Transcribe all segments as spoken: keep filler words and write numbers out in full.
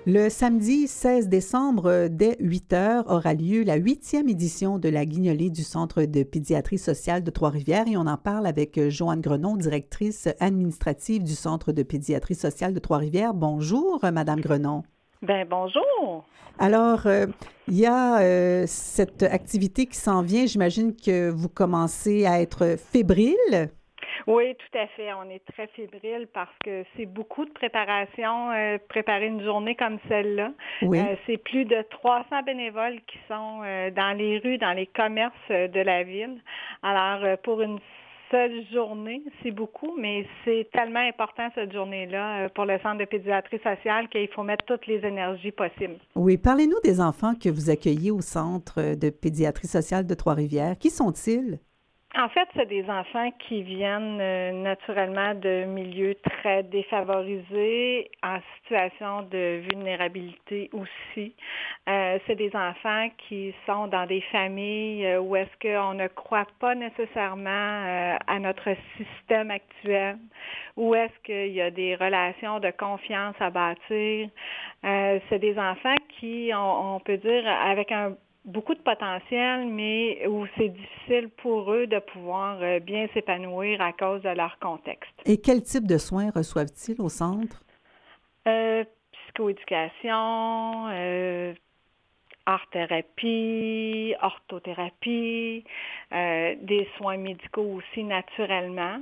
Le samedi seize décembre, dès huit heures, aura lieu la huitième édition de la Guignolée du Centre de pédiatrie sociale de Trois-Rivières et on en parle avec Joanne Grenon, directrice administrative du Centre de pédiatrie sociale de Trois-Rivières. Bonjour, Madame Grenon. Ben bonjour. Alors, euh, il y a euh, cette activité qui s'en vient. J'imagine que vous commencez à être fébrile. Oui, tout à fait. On est très fébrile parce que c'est beaucoup de préparation, euh, préparer une journée comme celle-là. Oui. Euh, c'est plus de trois cents bénévoles qui sont euh, dans les rues, dans les commerces euh, de la ville. Alors, euh, pour une seule journée, c'est beaucoup, mais c'est tellement important cette journée-là euh, pour le Centre de pédiatrie sociale qu'il faut mettre toutes les énergies possibles. Oui, parlez-nous des enfants que vous accueillez au Centre de pédiatrie sociale de Trois-Rivières. Qui sont-ils? En fait, c'est des enfants qui viennent euh, naturellement de milieux très défavorisés, en situation de vulnérabilité aussi. Euh, c'est des enfants qui sont dans des familles euh, où est-ce qu'on ne croit pas nécessairement euh, à notre système actuel, où est-ce qu'il y a des relations de confiance à bâtir. Euh, c'est des enfants qui, on, on peut dire, avec un beaucoup de potentiel, mais où c'est difficile pour eux de pouvoir euh, bien s'épanouir à cause de leur contexte. Et quel type de soins reçoivent-ils au centre? Euh, psychoéducation, euh, art-thérapie, orthothérapie, euh, des soins médicaux aussi naturellement.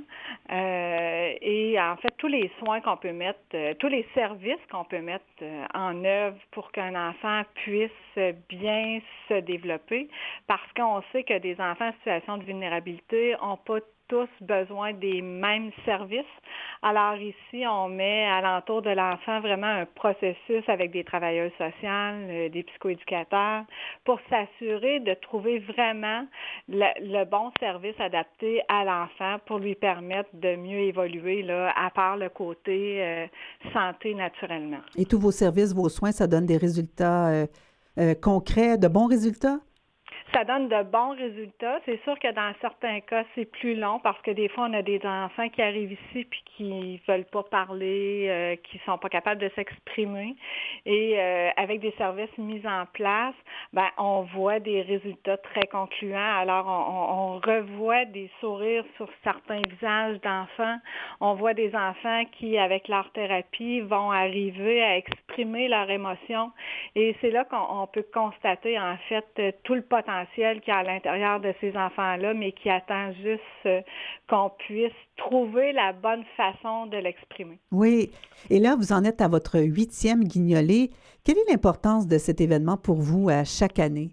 Euh, et en fait, tous les soins qu'on peut mettre, euh, tous les services qu'on peut mettre euh, en œuvre pour qu'un enfant puisse bien se développer, parce qu'on sait que des enfants en situation de vulnérabilité n'ont pas tous besoin des mêmes services. Alors ici, on met alentour de l'enfant vraiment un processus avec des travailleuses sociales, euh, des psychoéducateurs, pour s'assurer de trouver vraiment le, le bon service adapté à l'enfant pour lui permettre de mieux évoluer, là, à part le côté euh, santé naturellement. Et tous vos services, vos soins, ça donne des résultats euh, euh, concrets, de bons résultats? Ça donne de bons résultats. C'est sûr que dans certains cas, c'est plus long parce que des fois, on a des enfants qui arrivent ici puis qui veulent pas parler, euh, qui sont pas capables de s'exprimer. Et euh, avec des services mis en place, ben, on voit des résultats très concluants. Alors, on, on revoit des sourires sur certains visages d'enfants. On voit des enfants qui, avec leur thérapie, vont arriver à exprimer leurs émotions. Et c'est là qu'on on peut constater, en fait, tout le potentiel qu'il y a à l'intérieur de ces enfants-là, mais qui attend juste euh, qu'on puisse trouver la bonne façon de l'exprimer. Oui. Et là, vous en êtes à votre huitième guignolée. Quelle est l'importance de cet événement pour vous à chaque année?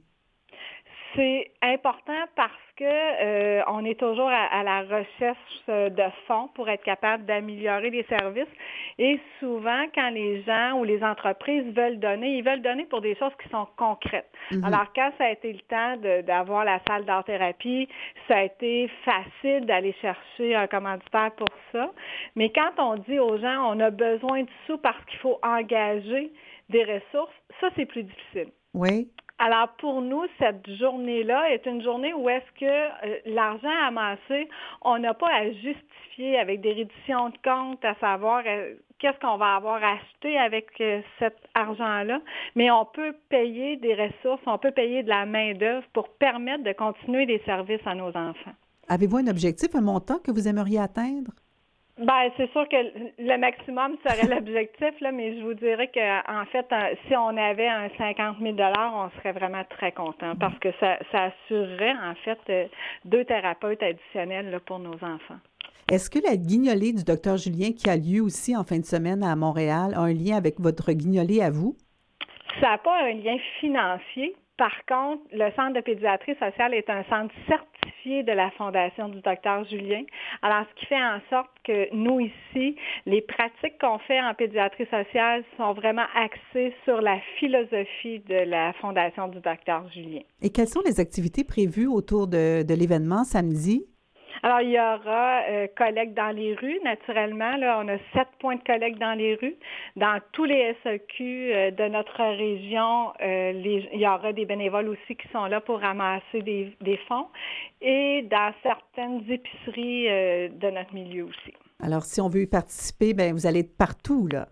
C'est important parce que euh, on est toujours à, à la recherche de fonds pour être capable d'améliorer les services. Et souvent, quand les gens ou les entreprises veulent donner, ils veulent donner pour des choses qui sont concrètes. Mm-hmm. Alors, quand ça a été le temps de, d'avoir la salle d'art-thérapie, ça a été facile d'aller chercher un commanditaire pour ça. Mais quand on dit aux gens, on a besoin de sous parce qu'il faut engager des ressources, ça, c'est plus difficile. Oui. Alors, pour nous, cette journée-là est une journée où est-ce que euh, l'argent amassé, on n'a pas à justifier avec des redditions de comptes, à savoir euh, qu'est-ce qu'on va avoir acheté avec euh, cet argent-là, mais on peut payer des ressources, on peut payer de la main-d'œuvre pour permettre de continuer des services à nos enfants. Avez-vous un objectif, un montant que vous aimeriez atteindre? Ben, c'est sûr que le maximum serait l'objectif, là, mais je vous dirais qu'en fait, si on avait un cinquante mille dollars, on serait vraiment très content parce que ça, ça assurerait, en fait, deux thérapeutes additionnels là, pour nos enfants. Est-ce que la guignolée du docteur Julien qui a lieu aussi en fin de semaine à Montréal a un lien avec votre guignolée à vous? Ça n'a pas un lien financier. Par contre, le Centre de pédiatrie sociale est un centre certifié de la Fondation du docteur Julien. Alors, ce qui fait en sorte que nous, ici, les pratiques qu'on fait en pédiatrie sociale sont vraiment axées sur la philosophie de la Fondation du docteur Julien. Et quelles sont les activités prévues autour de, de l'événement samedi? Alors, il y aura euh, collecte dans les rues, naturellement. Là, on a sept points de collecte dans les rues. Dans tous les S E Q euh, de notre région, euh, les, il y aura des bénévoles aussi qui sont là pour ramasser des, des fonds. Et dans certaines épiceries euh, de notre milieu aussi. Alors, si on veut y participer, bien, vous allez être partout, là.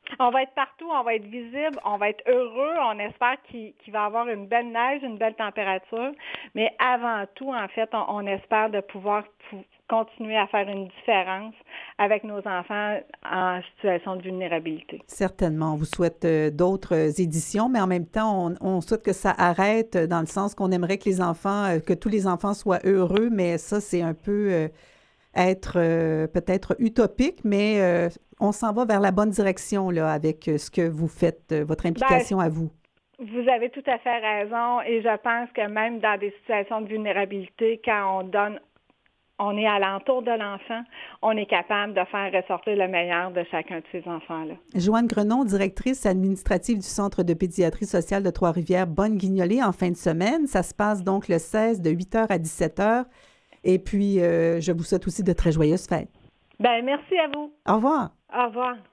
On va être partout, on va être visible, on va être heureux, on espère qu'il, qu'il va y avoir une belle neige, une belle température, mais avant tout, en fait, on, on espère de pouvoir pou- continuer à faire une différence avec nos enfants en situation de vulnérabilité. Certainement. On vous souhaite euh, d'autres euh, éditions, mais en même temps, on, on souhaite que ça arrête euh, dans le sens qu'on aimerait que les enfants, euh, que tous les enfants soient heureux, mais ça, c'est un peu euh, être euh, peut-être utopique, mais euh, on s'en va vers la bonne direction là, avec euh, ce que vous faites, euh, votre Ben, implication à vous. vous avez tout à fait raison et je pense que même dans des situations de vulnérabilité, quand on donne, on est alentour de l'enfant, on est capable de faire ressortir le meilleur de chacun de ces enfants-là. Joanne Grenon, directrice administrative du Centre de pédiatrie sociale de Trois-Rivières, Bonne-Guignolée, en fin de semaine. Ça se passe donc le seize de huit heures à dix-sept heures. Et puis, euh, je vous souhaite aussi de très joyeuses fêtes. Ben, merci à vous. Au revoir. Au revoir.